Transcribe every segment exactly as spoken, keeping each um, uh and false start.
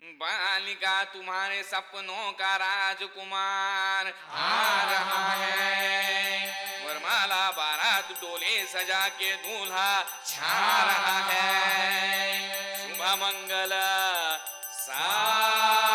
बालिका तुम्हारे सपनों का राजकुमार आ रहा है। वरमाला बारात डोले सजा के दूल्हा छा रहा है। शुभ मंगल सावधान।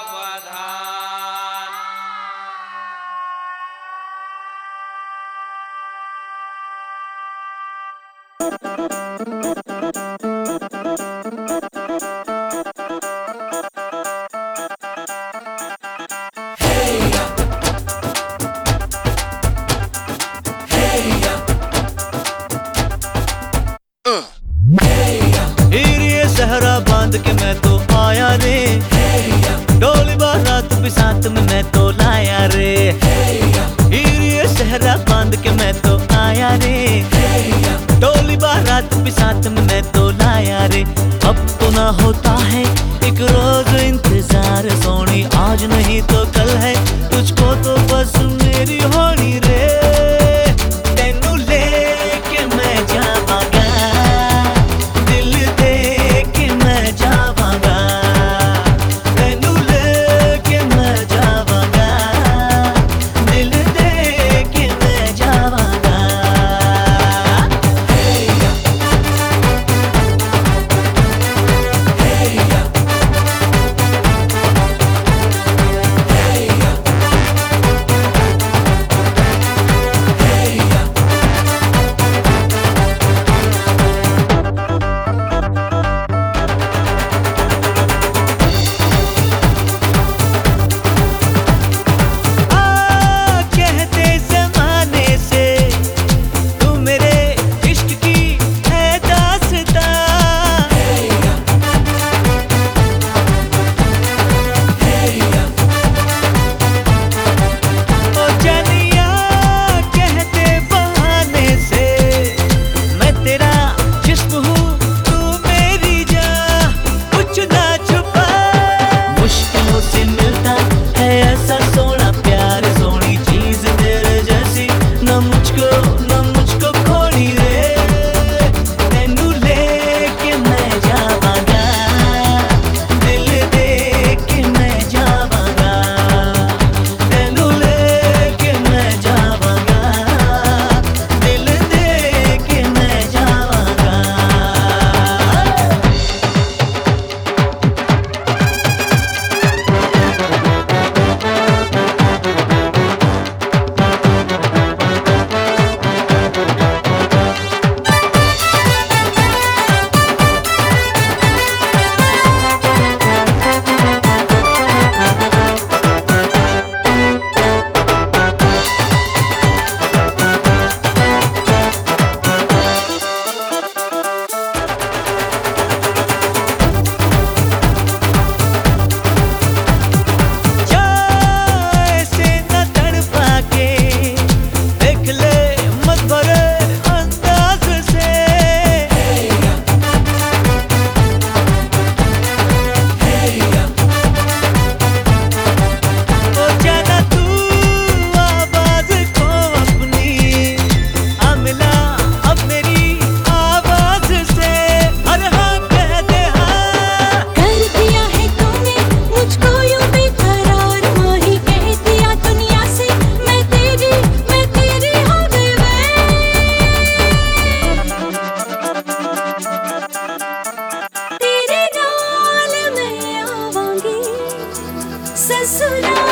सहरा बांध के मैं तो आया रे, डोली बारात भी साथ में मैं तो लाया रे। ये सहरा बांध के मैं तो आया रे, डोली बारात भी साथ में मैं तो लाया रे। अब तो ना होता है एक रोज इंतजार सोनी, आज नहीं तो कल है तुझको तो बस मेरी होनी रे। तेनू लेके मैं जावांगा, दिल दे के मैं जावांगा। तेनू लेके मैं जावांगा, दिल दे के मैं जावांगा। ससुराल